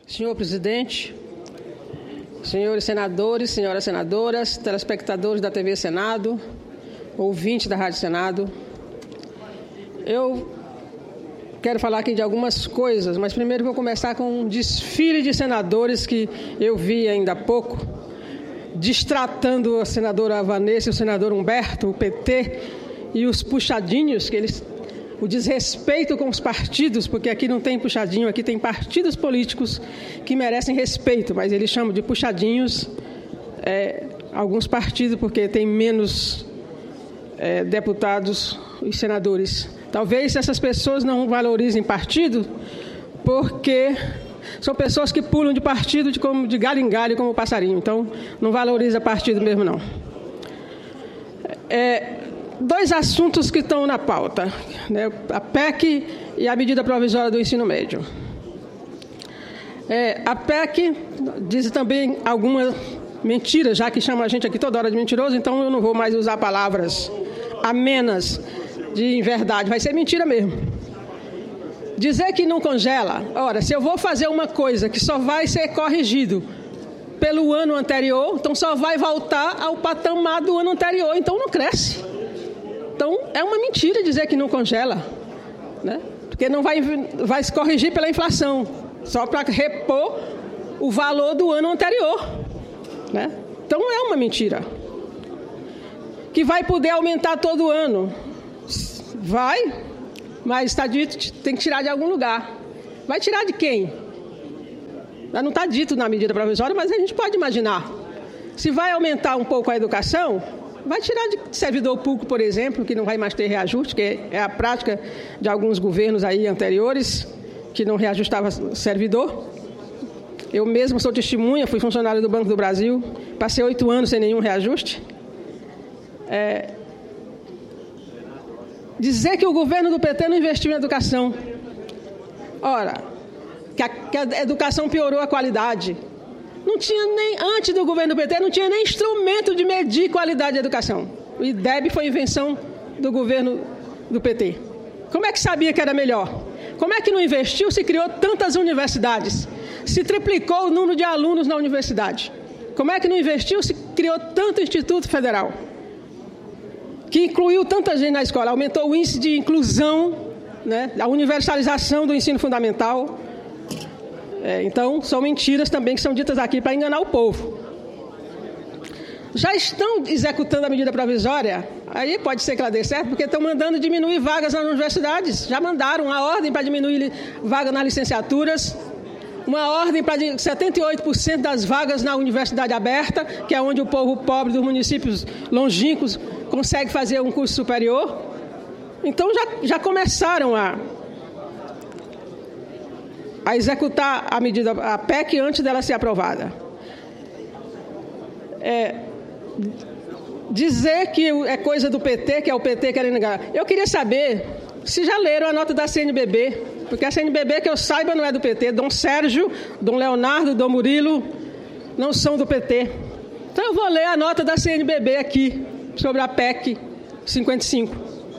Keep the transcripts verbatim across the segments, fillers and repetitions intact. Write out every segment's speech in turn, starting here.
Senhor presidente, senhores senadores, senhoras senadoras, telespectadores da T V Senado, ouvintes da Rádio Senado, eu quero falar aqui de algumas coisas, mas primeiro vou começar com um desfile de senadores que eu vi ainda há pouco, destratando a senadora Vanessa e o senador Humberto, o P T, e os puxadinhos, que eles, o desrespeito com os partidos, porque aqui não tem puxadinho, aqui tem partidos políticos que merecem respeito, mas eles chamam de puxadinhos é, alguns partidos, porque tem menos é, deputados e senadores. Talvez essas pessoas não valorizem partido, porque são pessoas que pulam de partido de, como, de galho em galho como passarinho. Então, não valoriza partido mesmo, não. É, dois assuntos que estão na pauta, né? A P E C e a medida provisória do ensino médio. É, a P E C diz também alguma mentira, já que chama a gente aqui toda hora de mentiroso, então eu não vou mais usar palavras amenas de verdade, vai ser mentira mesmo. Dizer que não congela, ora, se eu vou fazer uma coisa que só vai ser corrigido pelo ano anterior, então só vai voltar ao patamar do ano anterior, então não cresce. Então é uma mentira dizer que não congela, né? Porque não vai, vai se corrigir pela inflação, só para repor o valor do ano anterior, né? Então é uma mentira. Que vai poder aumentar todo ano. Vai, mas está dito, tem que tirar de algum lugar. Vai tirar de quem? Não está dito na medida provisória, mas a gente pode imaginar. Se vai aumentar um pouco a educação, vai tirar de servidor público, por exemplo, que não vai mais ter reajuste, que é a prática de alguns governos aí anteriores, que não reajustava servidor. Eu mesmo sou testemunha, fui funcionário do Banco do Brasil, passei oito anos sem nenhum reajuste. É... Dizer que o governo do P T não investiu em educação. Ora, que a, que a educação piorou a qualidade. Não tinha nem, antes do governo do P T, não tinha nem instrumento de medir qualidade de educação. O I D E B foi invenção do governo do P T. Como é que sabia que era melhor? Como é que não investiu se criou tantas universidades? Se triplicou o número de alunos na universidade? Como é que não investiu se criou tanto Instituto Federal? Que incluiu tanta gente na escola, aumentou o índice de inclusão, né, a universalização do ensino fundamental. É, então, são mentiras também que são ditas aqui para enganar o povo. Já estão executando a medida provisória, aí pode ser que ela dê certo, porque estão mandando diminuir vagas nas universidades. Já mandaram uma ordem para diminuir vagas nas licenciaturas, uma ordem para setenta e oito por cento das vagas na universidade aberta, que é onde o povo pobre dos municípios longínquos consegue fazer um curso superior. Então, já, já começaram a, a executar a medida, a P E C, antes dela ser aprovada. É, dizer que é coisa do P T, que é o P T querendo negar. Eu queria saber se já leram a nota da C N B B, porque a C N B B, que eu saiba, não é do P T. Dom Sérgio, Dom Leonardo, Dom Murilo não são do P T. Então, eu vou ler a nota da C N B B aqui, sobre a P E C cinquenta e cinco.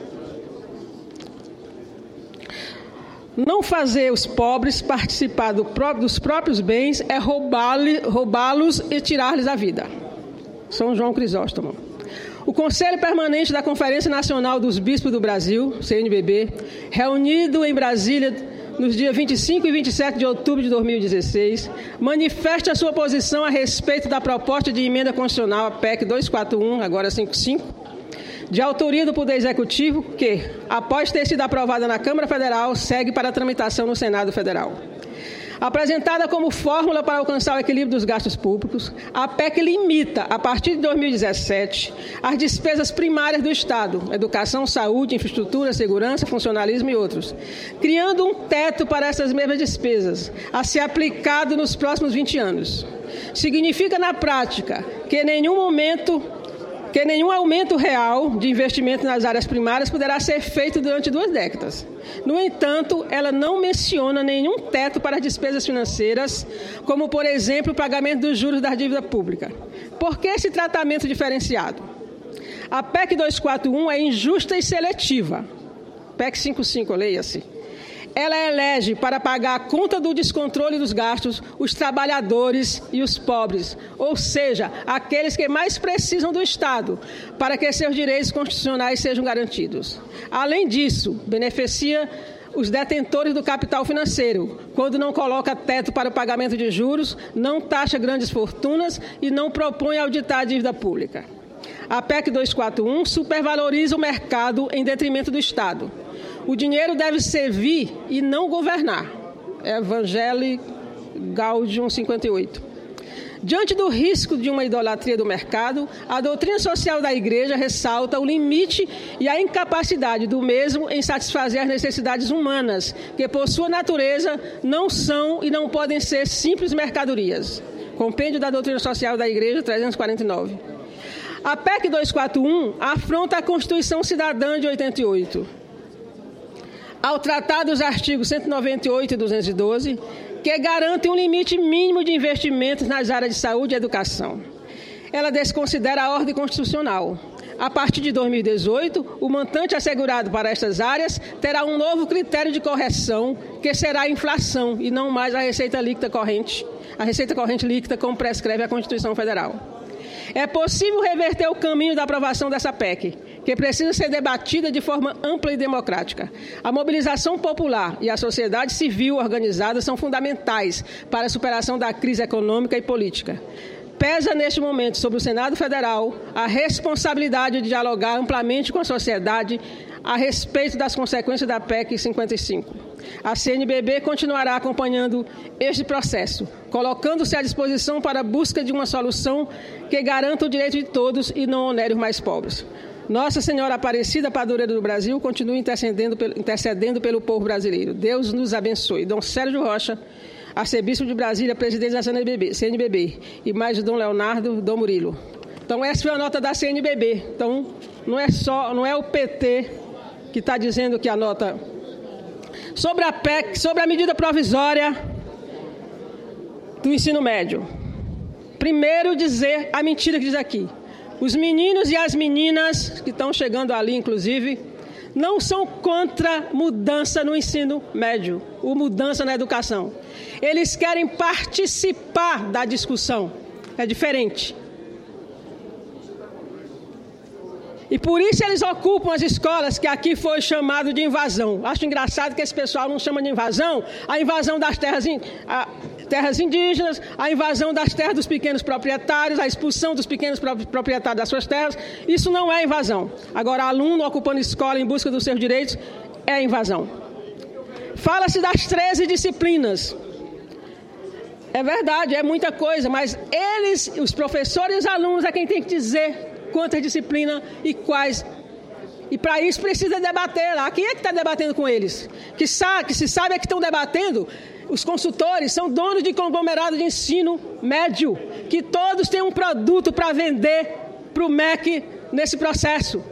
Não fazer os pobres participar do próprio, dos próprios bens é roubá-los e tirar-lhes a vida. São João Crisóstomo. O Conselho Permanente da Conferência Nacional dos Bispos do Brasil, C N B B, reunido em Brasília nos dias vinte e cinco e vinte e sete de outubro de dois mil e dezesseis, manifesta a sua posição a respeito da proposta de emenda constitucional à P E C duzentos e quarenta e um, agora cinquenta e cinco, de autoria do Poder Executivo, que, após ter sido aprovada na Câmara Federal, segue para a tramitação no Senado Federal. Apresentada como fórmula para alcançar o equilíbrio dos gastos públicos, a P E C limita, a partir de dois mil e dezessete, as despesas primárias do Estado, educação, saúde, infraestrutura, segurança, funcionalismo e outros, criando um teto para essas mesmas despesas, a ser aplicado nos próximos vinte anos. Significa, na prática, que em nenhum momento... que nenhum aumento real de investimento nas áreas primárias poderá ser feito durante duas décadas. No entanto, ela não menciona nenhum teto para as despesas financeiras, como, por exemplo, o pagamento dos juros da dívida pública. Por que esse tratamento diferenciado? A P E C duzentos e quarenta e um é injusta e seletiva. P E C cinquenta e cinco, leia-se. ela elege para pagar a conta do descontrole dos gastos os trabalhadores e os pobres, ou seja, aqueles que mais precisam do Estado para que seus direitos constitucionais sejam garantidos. Além disso, beneficia os detentores do capital financeiro, quando não coloca teto para o pagamento de juros, não taxa grandes fortunas e não propõe auditar a dívida pública. A P E C duzentos e quarenta e um supervaloriza o mercado em detrimento do Estado. O dinheiro deve servir e não governar. Evangelii Gaudium cinquenta e oito. Diante do risco de uma idolatria do mercado, a doutrina social da Igreja ressalta o limite e a incapacidade do mesmo em satisfazer as necessidades humanas, que por sua natureza não são e não podem ser simples mercadorias. Compêndio da doutrina social da Igreja, trezentos e quarenta e nove. A P E C duzentos e quarenta e um afronta a Constituição Cidadã de oitenta e oito. Ao tratar dos artigos cento e noventa e oito e duzentos e doze, que garantem um limite mínimo de investimentos nas áreas de saúde e educação. Ela desconsidera a ordem constitucional. A partir de dois mil e dezoito, o montante assegurado para estas áreas terá um novo critério de correção, que será a inflação, e não mais a receita líquida corrente, a receita corrente líquida, como prescreve a Constituição Federal. É possível reverter o caminho da aprovação dessa P E C, que precisa ser debatida de forma ampla e democrática. A mobilização popular e a sociedade civil organizada são fundamentais para a superação da crise econômica e política. Pesa neste momento sobre o Senado Federal a responsabilidade de dialogar amplamente com a sociedade a respeito das consequências da P E C cinquenta e cinco. A C N B B continuará acompanhando este processo, colocando-se à disposição para a busca de uma solução que garanta o direito de todos e não onere os mais pobres. Nossa Senhora Aparecida, Padroeira do Brasil, continue intercedendo pelo, intercedendo pelo povo brasileiro. Deus nos abençoe. Dom Sérgio Rocha, Arcebispo de Brasília, presidente da C N B B, C N B B, e mais o Dom Leonardo, Dom Murilo. Então, essa foi a nota da C N B B. Então, não é só, não é o P T que está dizendo que a nota... Sobre a P E C, sobre a medida provisória do ensino médio. Primeiro, dizer a mentira que diz aqui. Os meninos e as meninas, que estão chegando ali, inclusive, não são contra mudança no ensino médio, ou mudança na educação. Eles querem participar da discussão. É diferente. E por isso eles ocupam as escolas, que aqui foi chamado de invasão. Acho engraçado que esse pessoal não chama de invasão a invasão das terras, in, a, terras indígenas, a invasão das terras dos pequenos proprietários, a expulsão dos pequenos proprietários das suas terras. Isso não é invasão. Agora, aluno ocupando escola em busca dos seus direitos é invasão. Fala-se das treze disciplinas. É verdade, é muita coisa, mas eles, os professores e os alunos, é quem tem que dizer quantas disciplinas e quais. E para isso precisa debater lá. Quem é que está debatendo com eles? Que, sabe, que se sabe é que estão debatendo, os consultores são donos de conglomerado de ensino médio, que todos têm um produto para vender para o M E C nesse processo.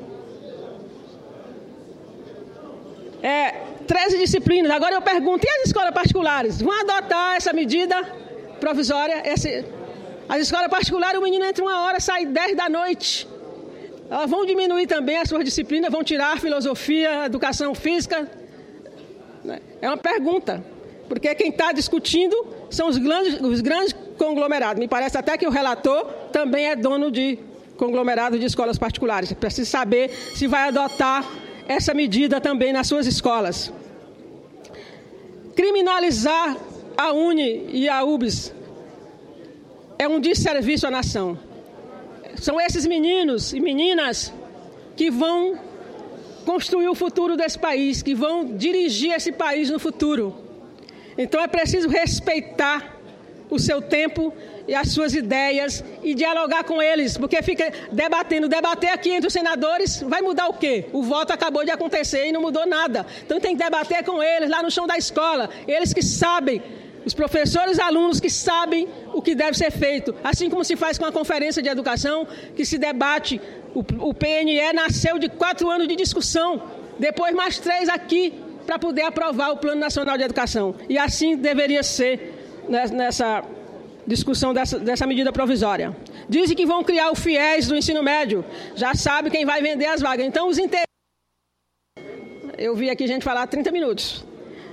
É, treze disciplinas. Agora eu pergunto, e as escolas particulares? Vão adotar essa medida provisória? Esse, As escolas particulares, o menino entra uma hora, sai dez da noite. Elas vão diminuir também as suas disciplinas, vão tirar filosofia, educação física. É uma pergunta, porque quem está discutindo são os grandes, os grandes conglomerados. Me parece até que o relator também é dono de conglomerado de escolas particulares. Precisa saber se vai adotar essa medida também nas suas escolas. Criminalizar a Uni e a U B S é um desserviço à nação. São esses meninos e meninas que vão construir o futuro desse país, que vão dirigir esse país no futuro. Então é preciso respeitar o seu tempo e as suas ideias e dialogar com eles, porque fica debatendo, debater aqui entre os senadores, vai mudar o quê? O voto acabou de acontecer e não mudou nada. Então tem que debater com eles lá no chão da escola, eles que sabem, os professores e alunos que sabem o que deve ser feito, assim como se faz com a Conferência de Educação, que se debate. O, o P N E nasceu de quatro anos de discussão, depois mais três aqui, para poder aprovar o Plano Nacional de Educação. E assim deveria ser nessa discussão dessa, dessa medida provisória. Dizem que vão criar o FIES do ensino médio, já sabe quem vai vender as vagas. Então, os interesses... Eu vi aqui gente falar trinta minutos.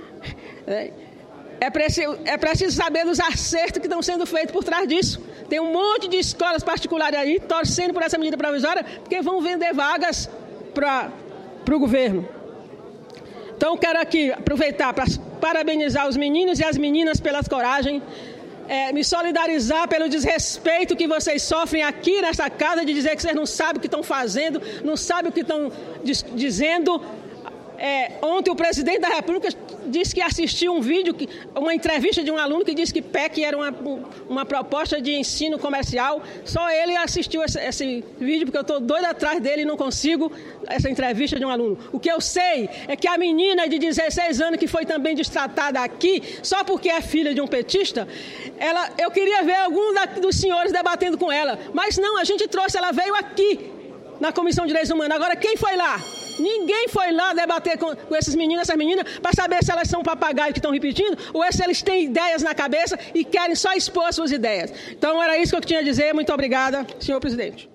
É, é, preciso, é preciso saber dos acertos que estão sendo feitos por trás disso. Tem um monte de escolas particulares aí torcendo por essa medida provisória, porque vão vender vagas para o governo. Então, quero aqui aproveitar para parabenizar os meninos e as meninas pela coragem, é, me solidarizar pelo desrespeito que vocês sofrem aqui nessa casa, de dizer que vocês não sabem o que estão fazendo, não sabem o que estão diz, dizendo. É, ontem o presidente da República disse que assistiu um vídeo, uma entrevista de um aluno que disse que P E C era uma, uma proposta de ensino comercial. Só ele assistiu esse, esse vídeo, porque eu estou doida atrás dele e não consigo essa entrevista de um aluno. O que eu sei é que a menina de dezesseis anos, que foi também destratada aqui, só porque é filha de um petista, ela, eu queria ver algum da, dos senhores debatendo com ela. Mas não, a gente trouxe, ela veio aqui na Comissão de Direitos Humanos. Agora, quem foi lá? Ninguém foi lá debater com, com esses meninos, essas meninas, para saber se elas são papagaios que estão repetindo ou se eles têm ideias na cabeça e querem só expor suas ideias. Então, era isso que eu tinha a dizer. Muito obrigada, senhor presidente.